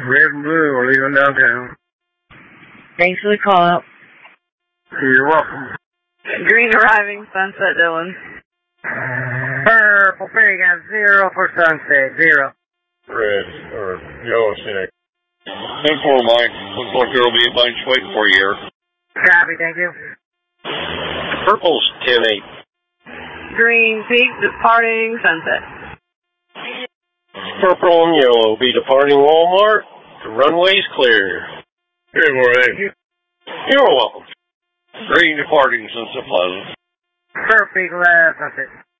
Red and blue, we're leaving downtown. Thanks for the call out. You're welcome. Green arriving, Sunset Dillon. Purple Pig at 0 for Sunset, 0. Red, or yellow Scenic. 10-4 Mike, looks like there will be a bunch waiting for you here. Copy, thank you. Purple's 10-8. Green Peak departing Sunset. Purple and yellow be departing Walmart. The runway's clear. Good morning. You're welcome. Green departing Sunset Plaza. Purple Pig left, Sunset.